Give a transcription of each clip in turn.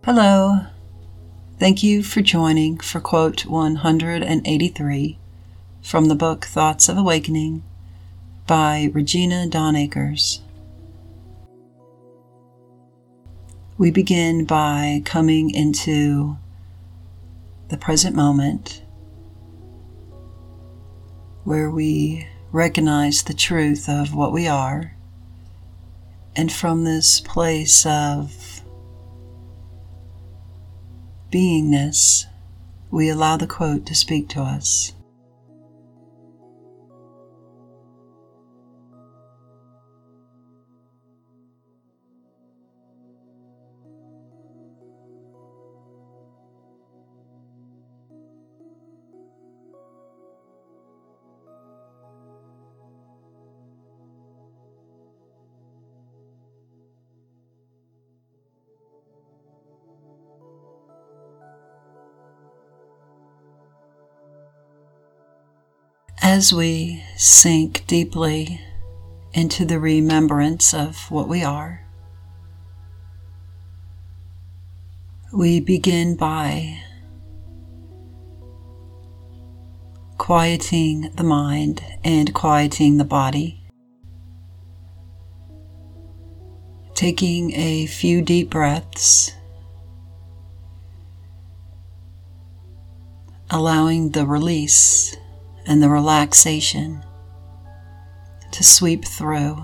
Hello. Thank you for joining for quote 183 from the book Thoughts of Awakening by Regina Dawn Akers. We begin by coming into the present moment where we recognize the truth of what we are, and from this place of beingness, we allow the quote to speak to us. As we sink deeply into the remembrance of what we are, we begin by quieting the mind and quieting the body, taking a few deep breaths, allowing the release and the relaxation to sweep through.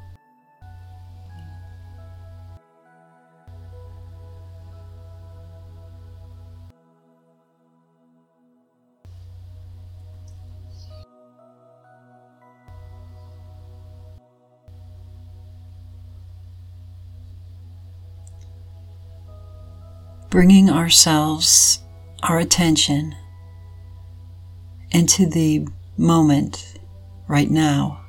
Bringing our attention into the moment right now.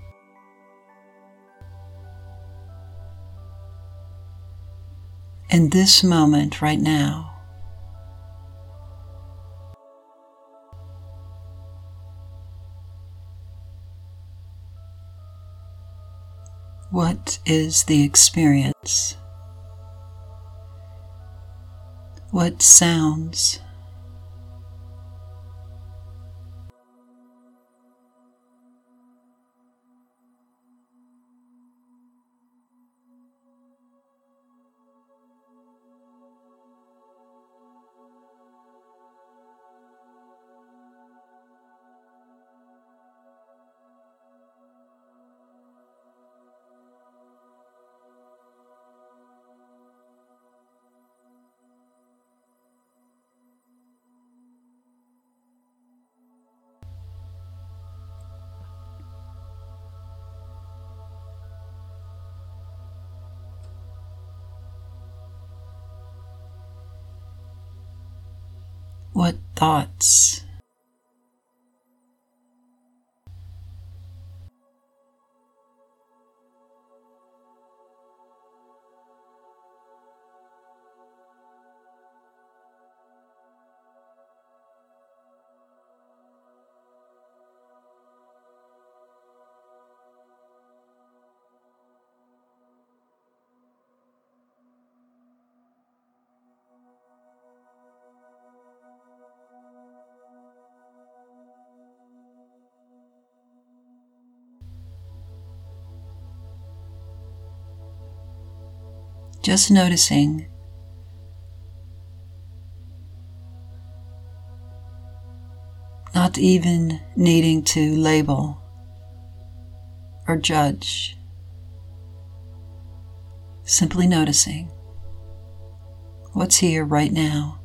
In this moment right now, what is the experience? What sounds? What thoughts? Just noticing not even needing to label or judge, simply noticing what's here right now.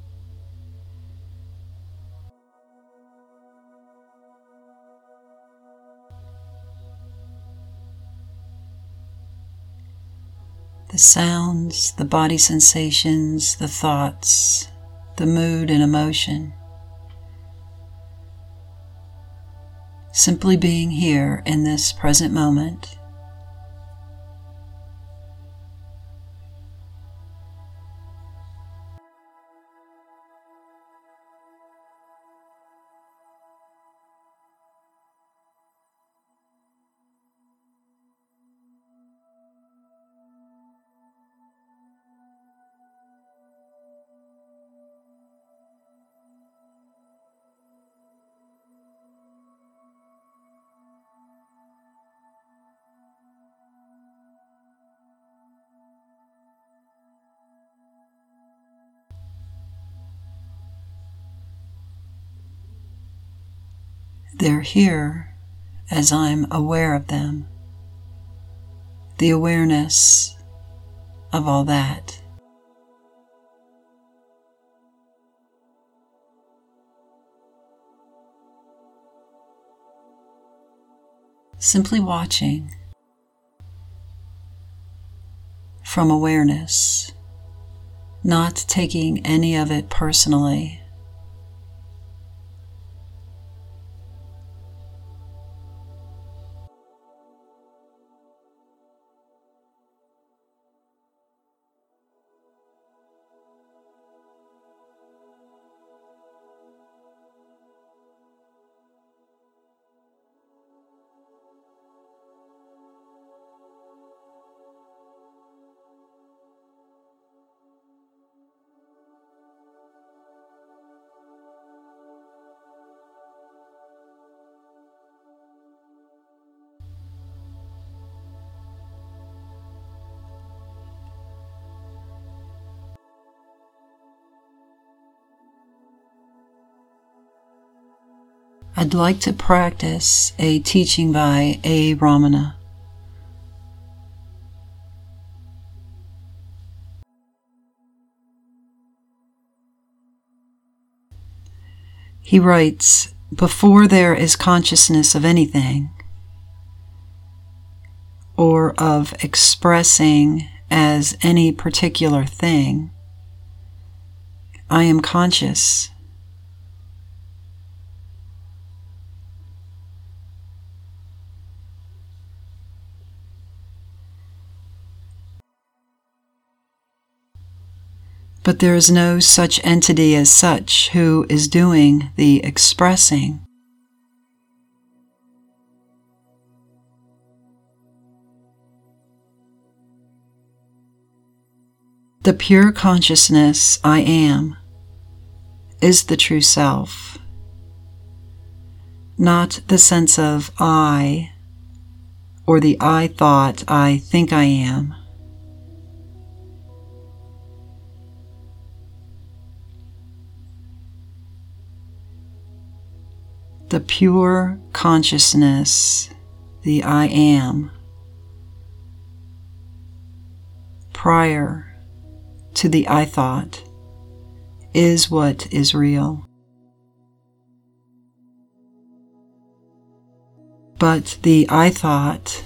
The sounds, the body sensations, the thoughts, the mood and emotion. Simply being here in this present moment. They're here as I'm aware of them. The awareness of all that. Simply watching from awareness, not taking any of it personally. I'd like to practice a teaching by A. Ramana. He writes, before there is consciousness of anything, or of expressing as any particular thing, I am conscious. But there is no such entity as such who is doing the expressing. The pure consciousness I am is the true self, not the sense of I or the I thought I think I am. The pure consciousness, the I am, prior to the I thought, is what is real. But the I thought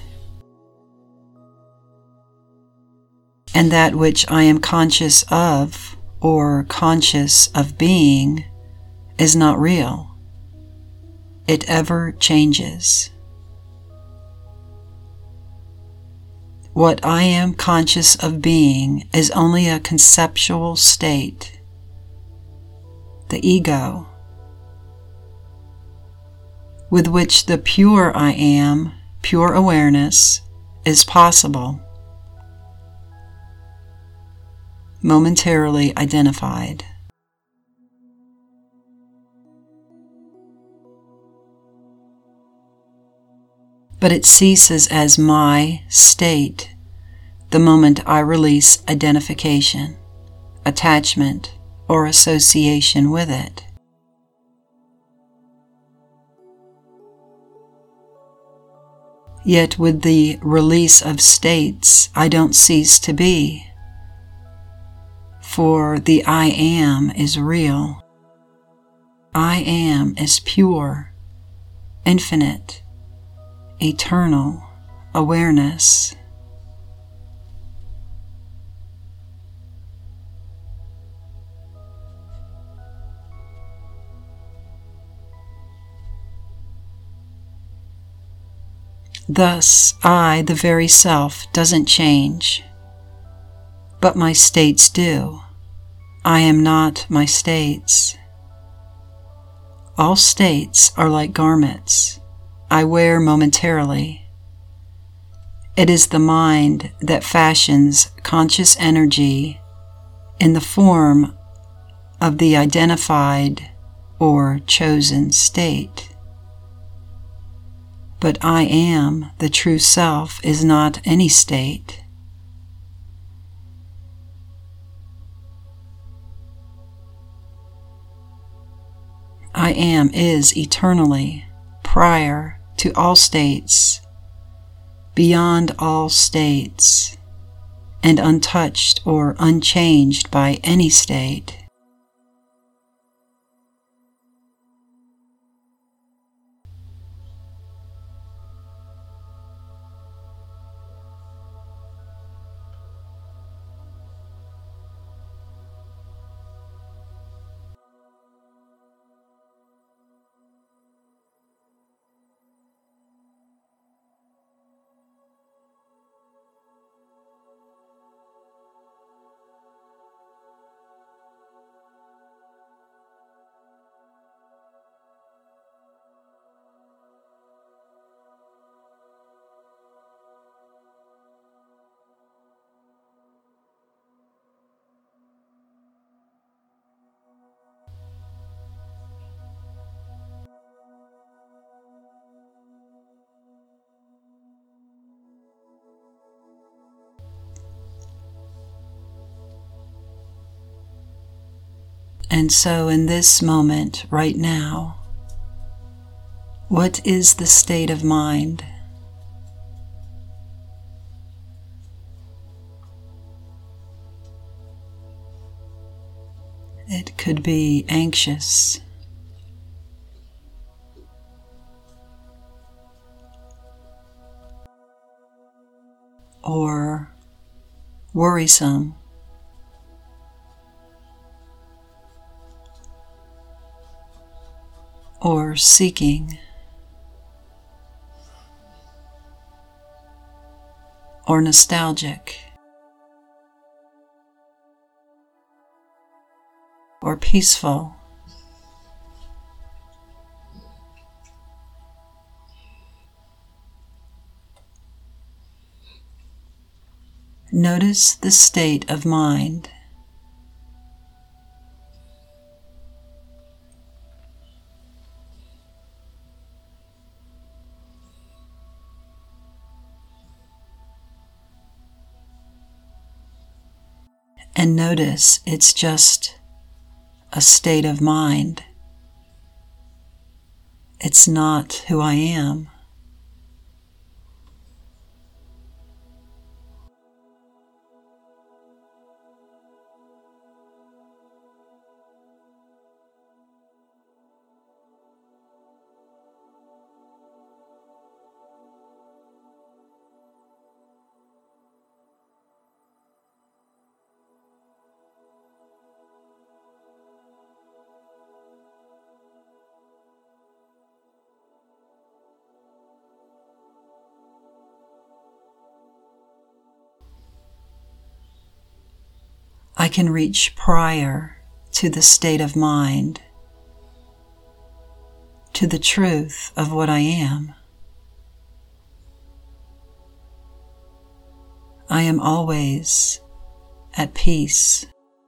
and that which I am conscious of or conscious of being is not real. It ever changes. What I am conscious of being is only a conceptual state, the ego, with which the pure I am, pure awareness, is possible, momentarily identified. But it ceases as my state the moment I release identification, attachment, or association with it. Yet with the release of states, I don't cease to be, for the I am is real. I am is pure, infinite, eternal awareness. Thus, I, the very self, doesn't change, but my states do. I am not my states. All states are like garments I wear momentarily. It is the mind that fashions conscious energy in the form of the identified or chosen state. But I am, the true self, is not any state. I am is eternally prior to all states, beyond all states, and untouched or unchanged by any state. And so in this moment, right now, what is the state of mind? It could be anxious, or worrisome, or seeking, or nostalgic, or peaceful. Notice the state of mind. And notice it's just a state of mind. It's not who I am. I can reach prior to the state of mind, to the truth of what I am. I am always at peace.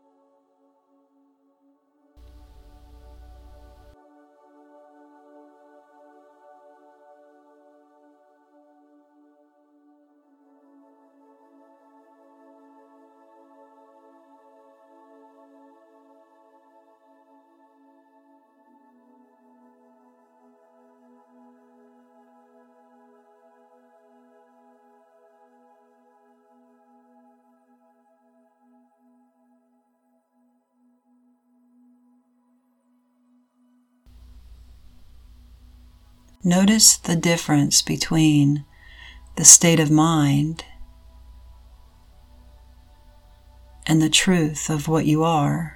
Notice the difference between the state of mind and the truth of what you are.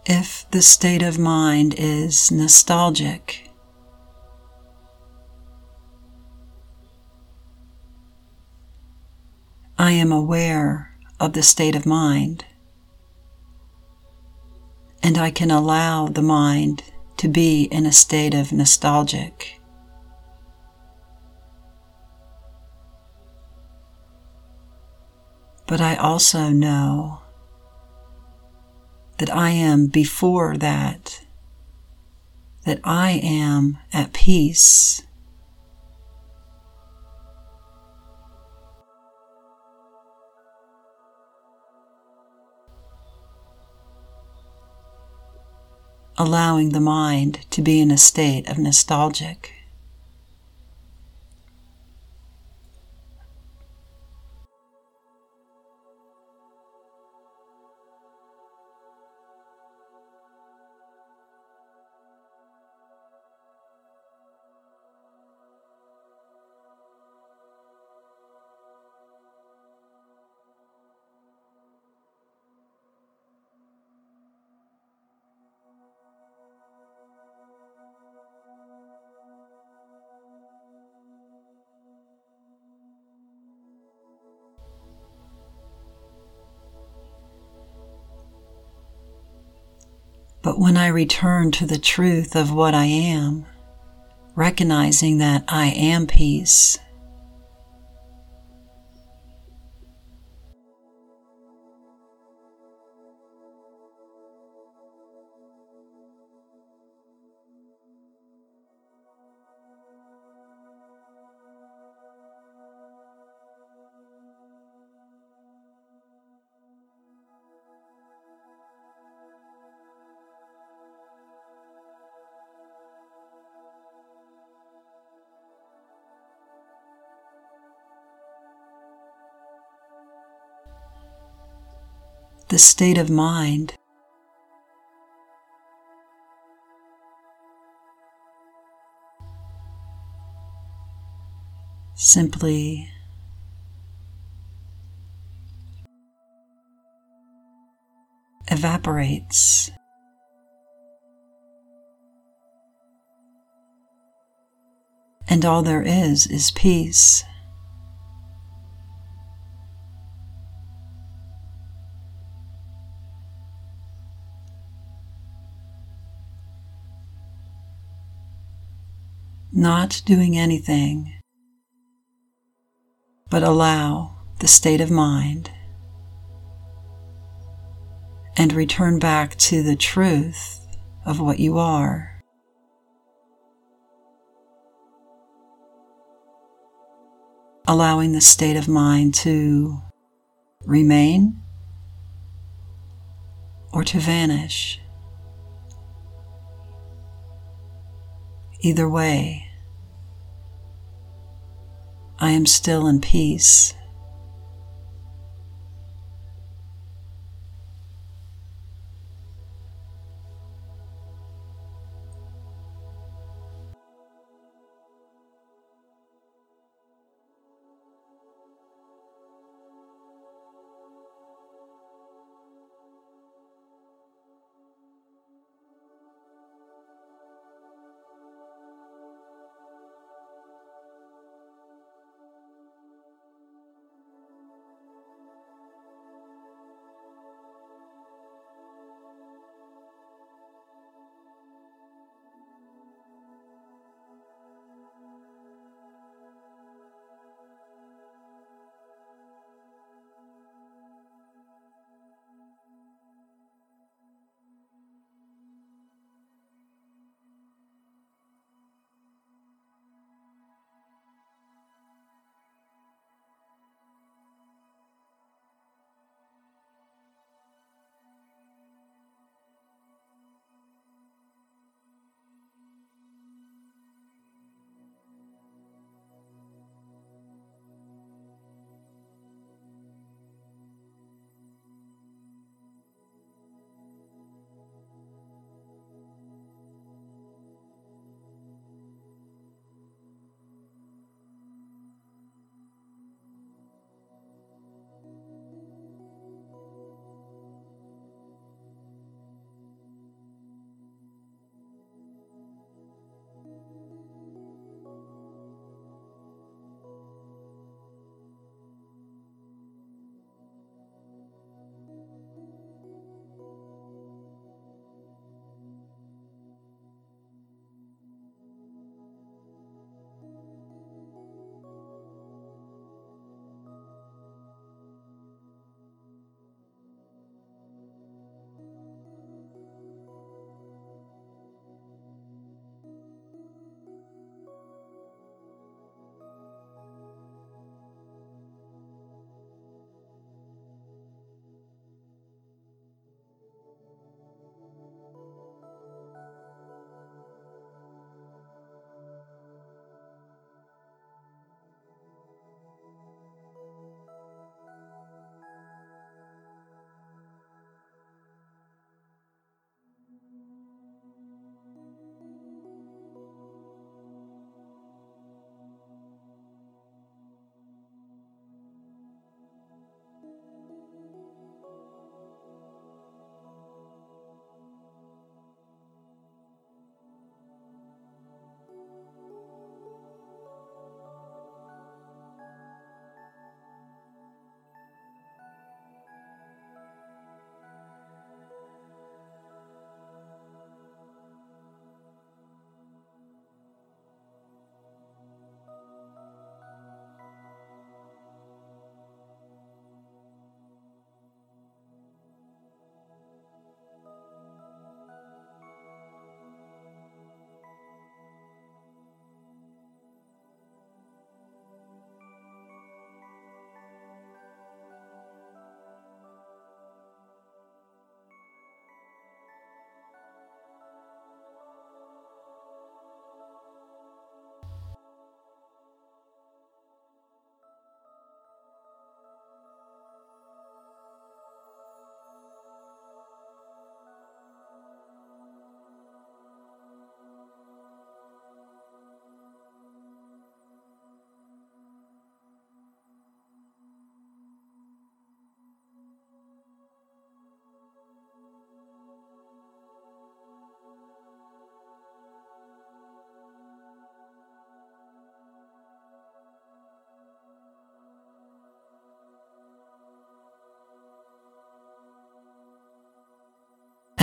If the state of mind is nostalgic, I am aware of the state of mind, and I can allow the mind to be in a state of nostalgic. But I also know that I am before that I am at peace. Allowing the mind to be in a state of nostalgic. But when I return to the truth of what I am, recognizing that I am peace, the state of mind simply evaporates. And all there is peace. Not doing anything, but allow the state of mind and return back to the truth of what you are. Allowing the state of mind to remain or to vanish. Either way, I am still in peace.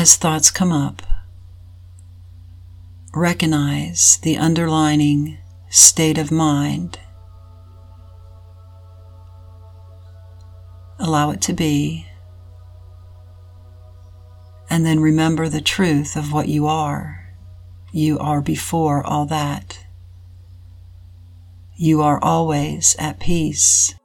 As thoughts come up, recognize the underlying state of mind. Allow it to be, and then remember the truth of what you are. You are before all that. You are always at peace.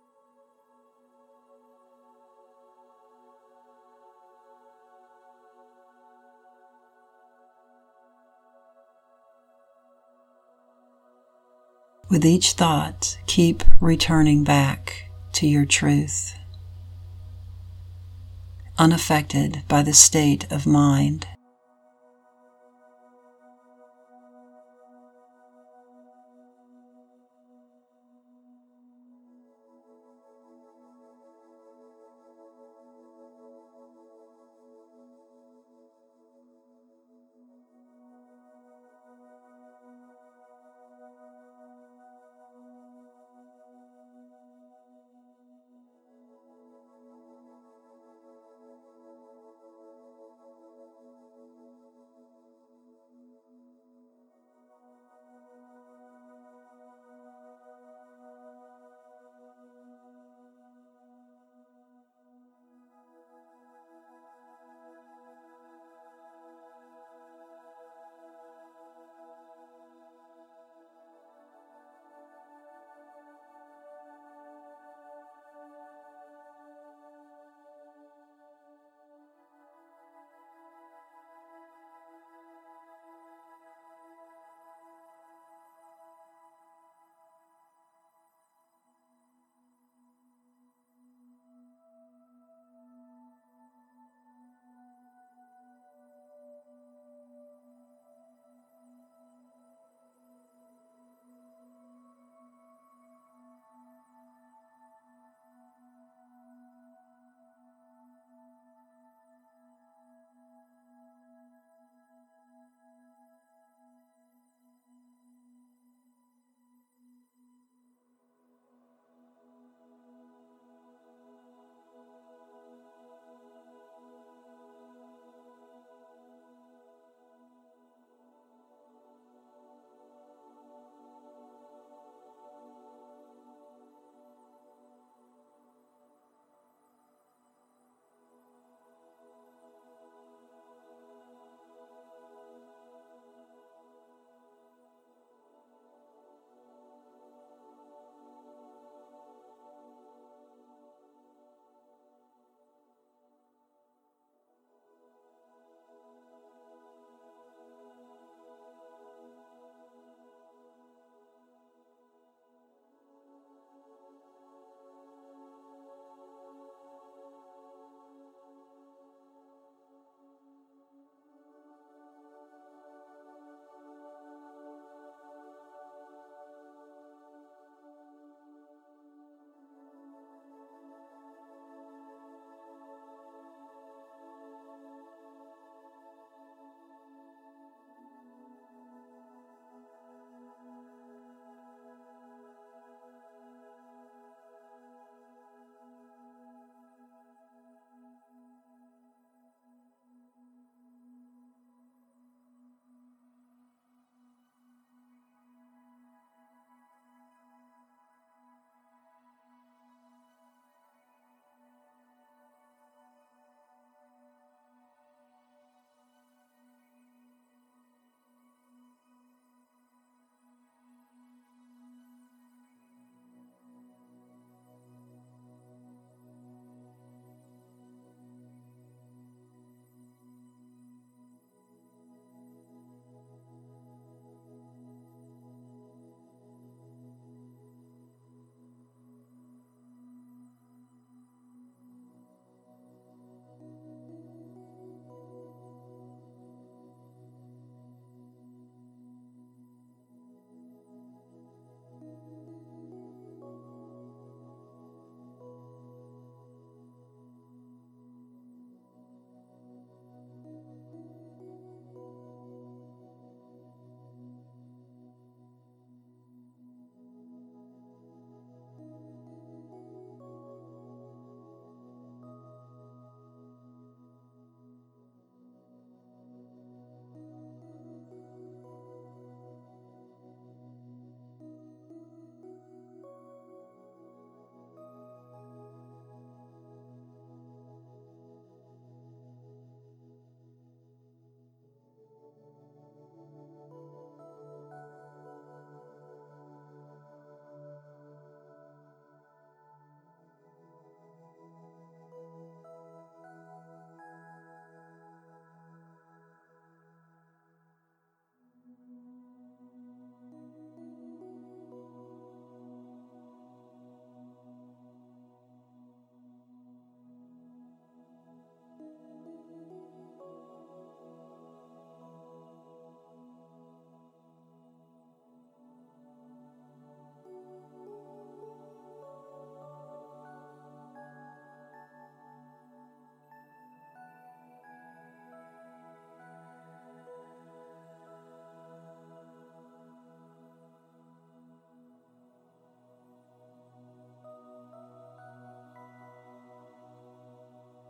With each thought, keep returning back to your truth, unaffected by the state of mind.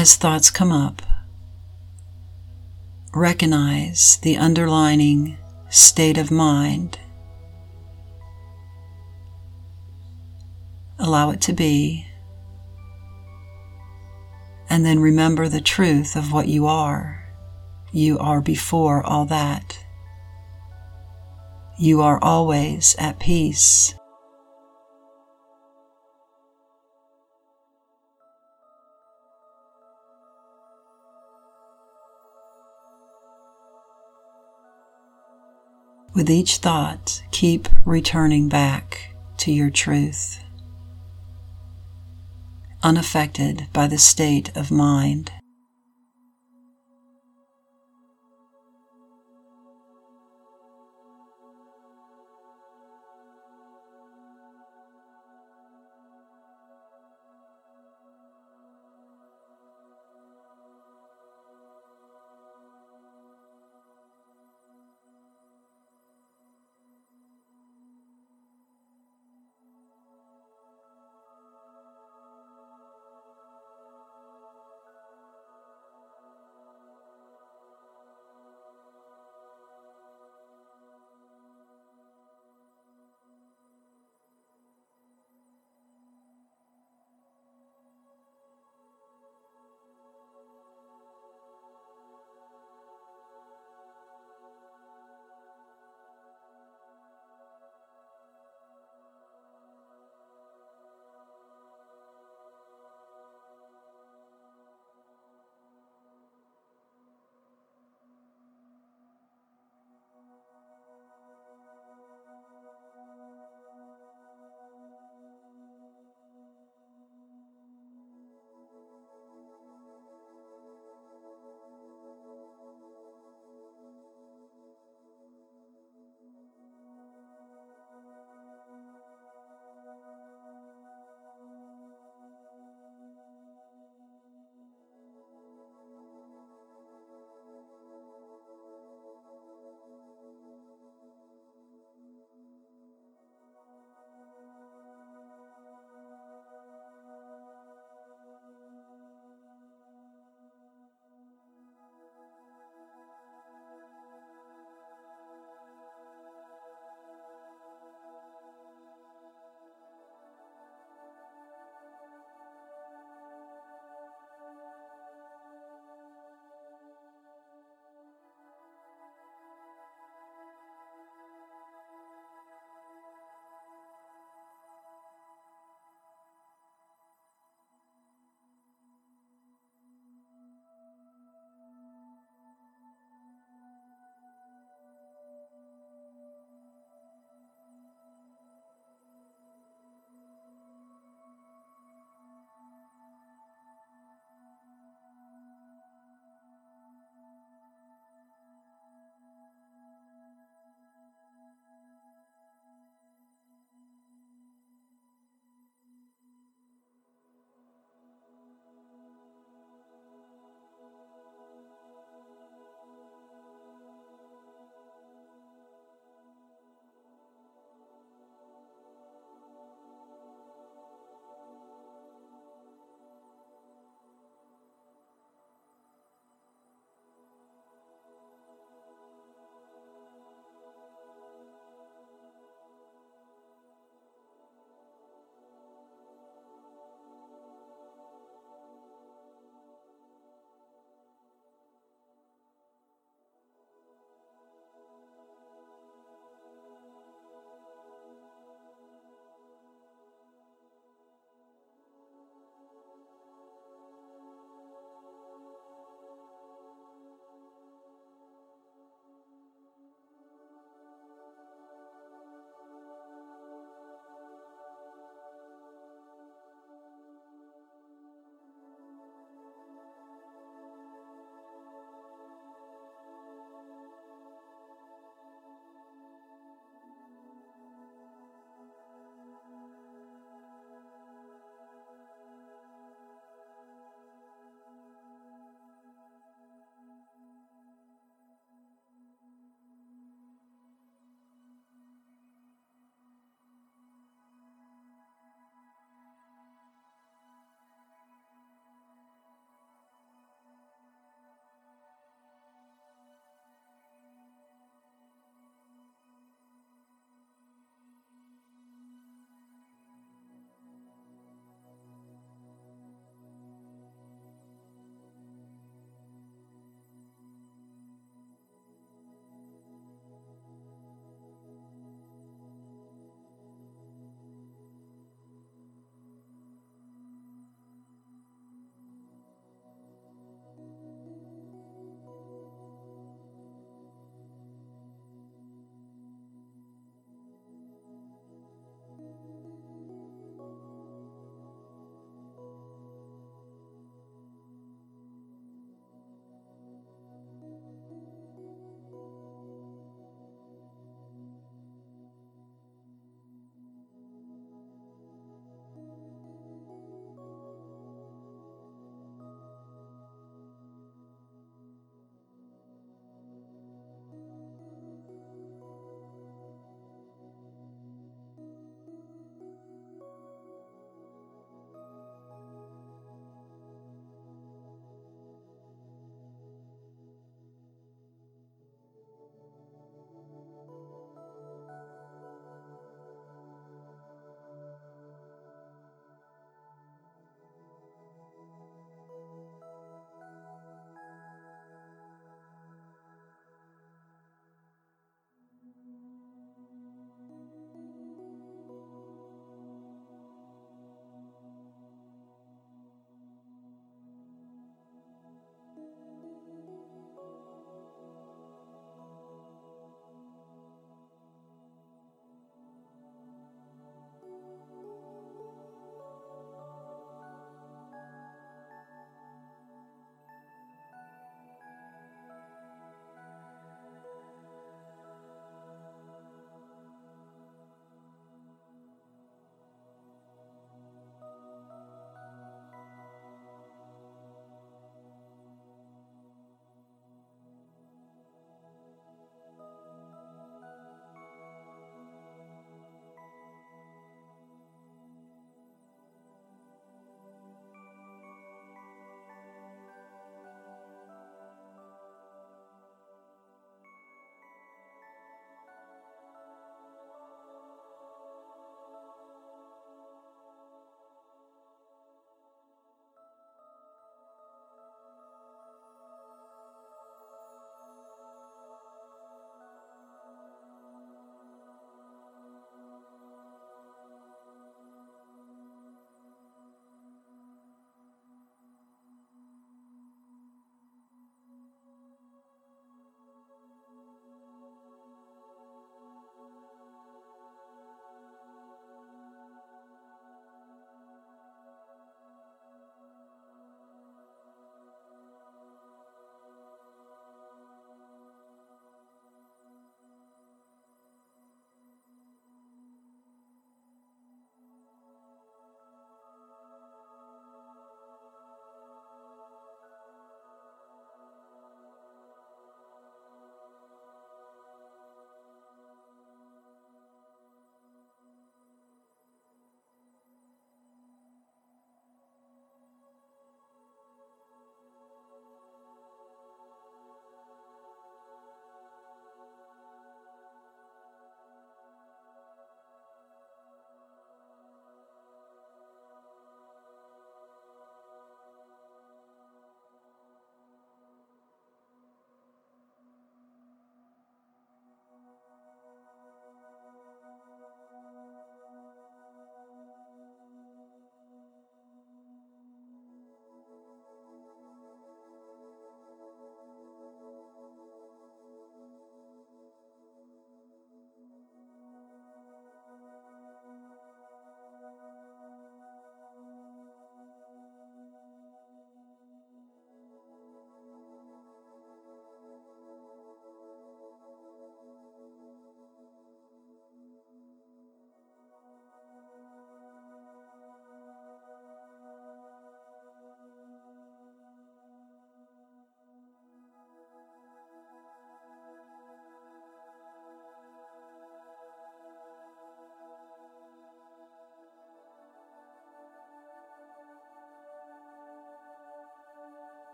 As thoughts come up, recognize the underlying state of mind. Allow it to be, and then remember the truth of what you are. You are before all that. You are always at peace. With each thought, keep returning back to your truth, unaffected by the state of mind.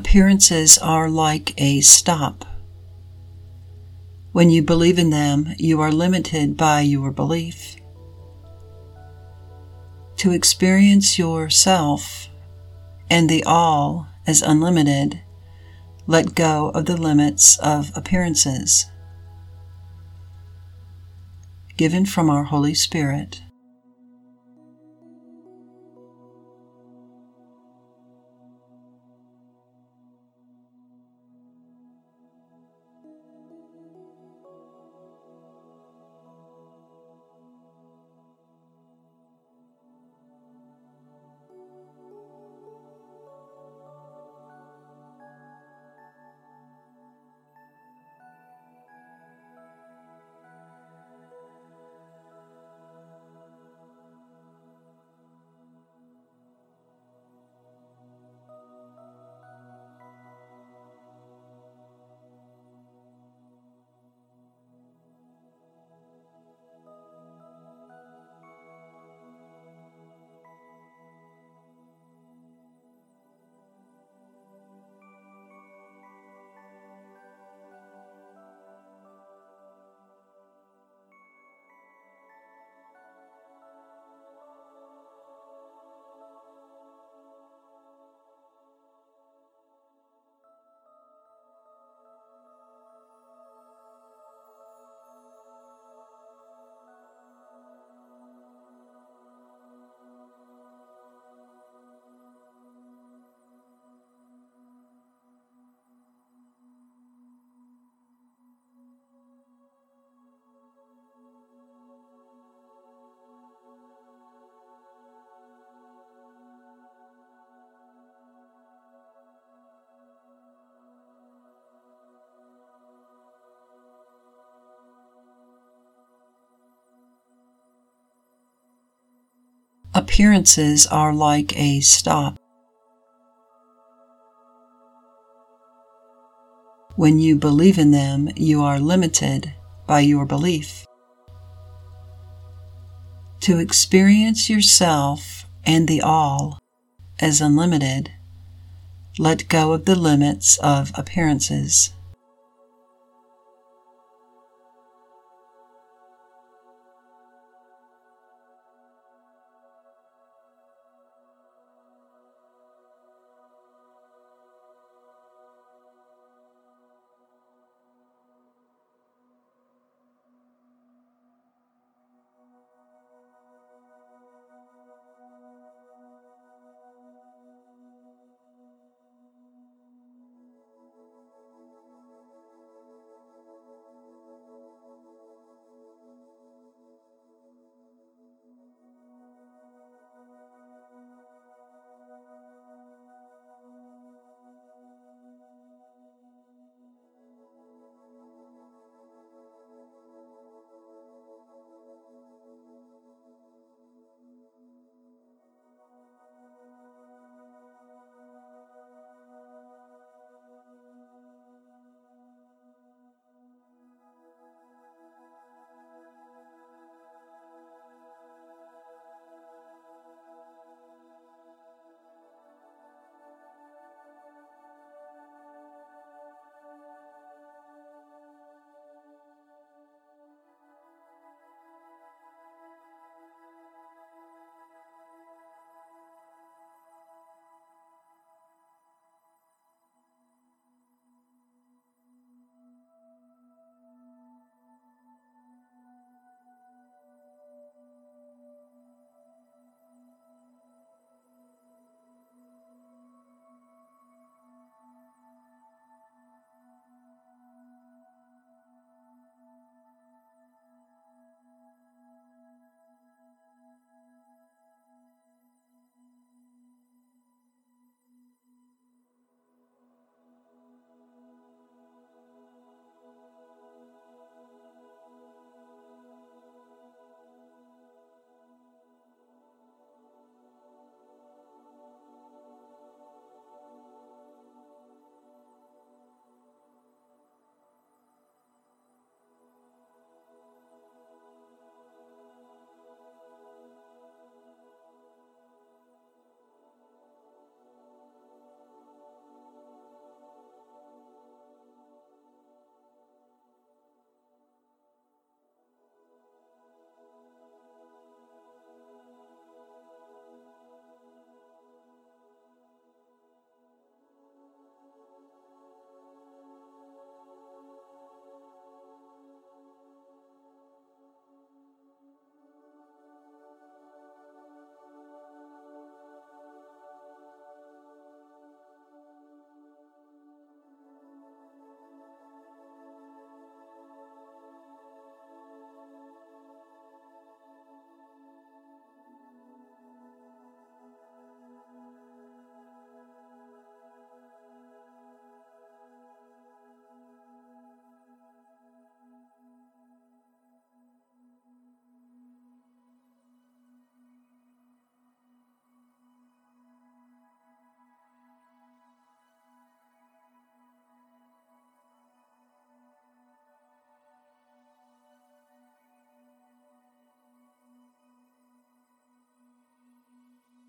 Appearances are like a stop. When you believe in them, you are limited by your belief. To experience yourself and the all as unlimited, let go of the limits of appearances. Given from our Holy Spirit. Appearances are like a stop. When you believe in them, you are limited by your belief. To experience yourself and the all as unlimited, let go of the limits of appearances.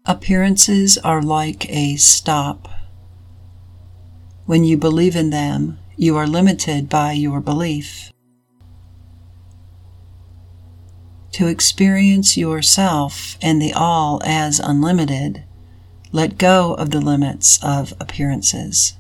Appearances are like a stop. When you believe in them, you are limited by your belief. To experience yourself and the all as unlimited, let go of the limits of appearances.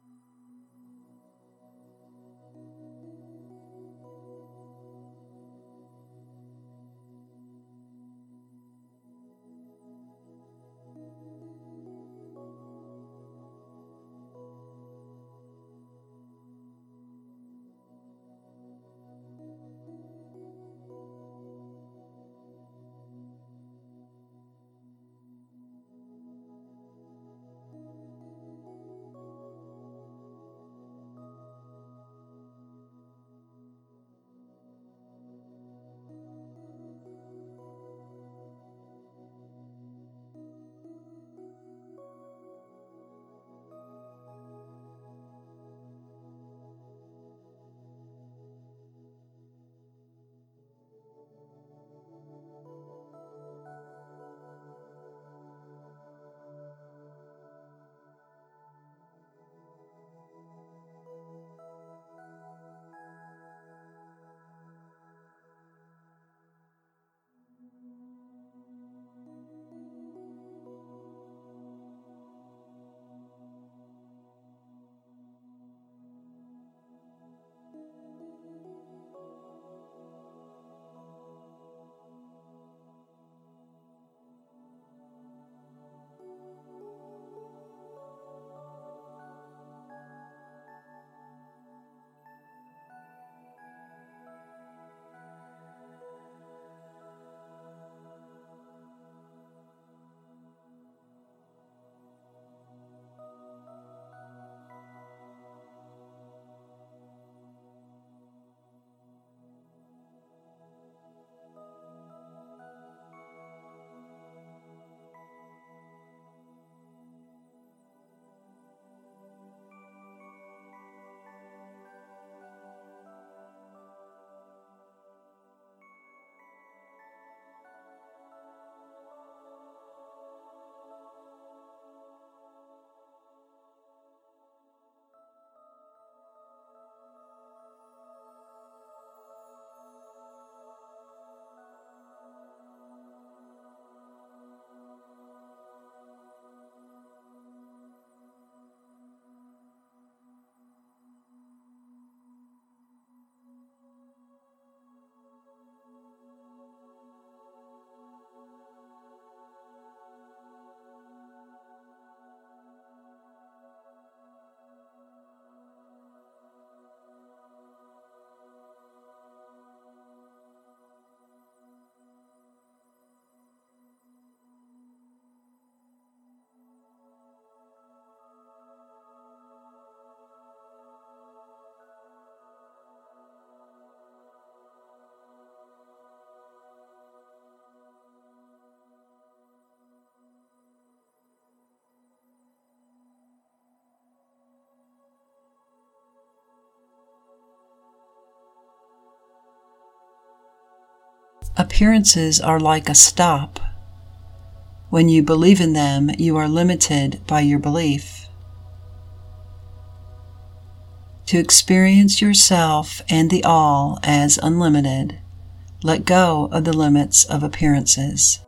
Appearances are like a stop. When you believe in them, you are limited by your belief. To experience yourself and the all as unlimited, let go of the limits of appearances.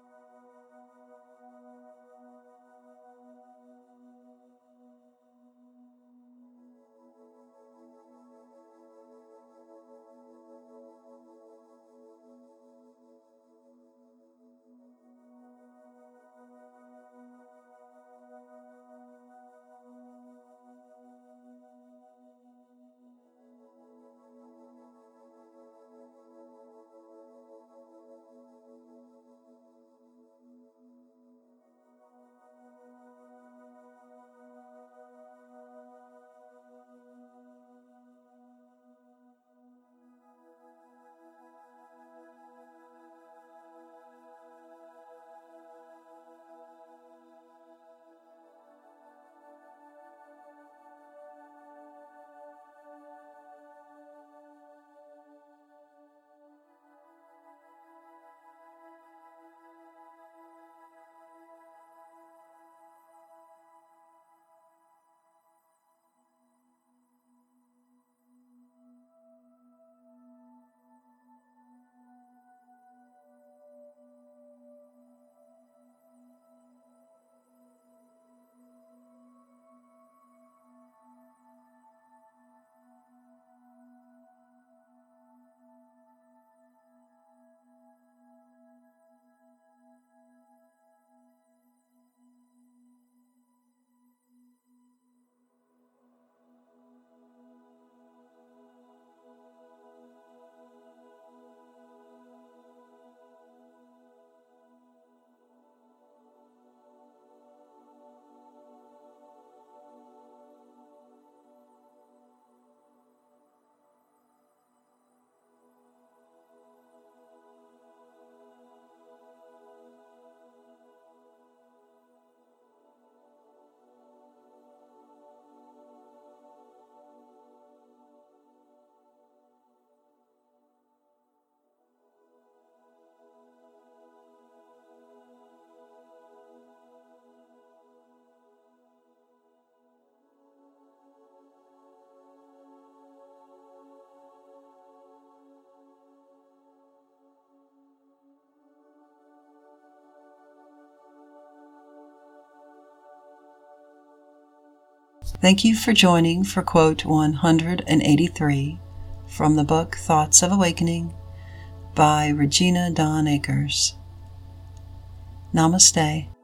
Thank you for joining for quote 183 from the book Thoughts of Awakening by Regina Dawn Akers. Namaste.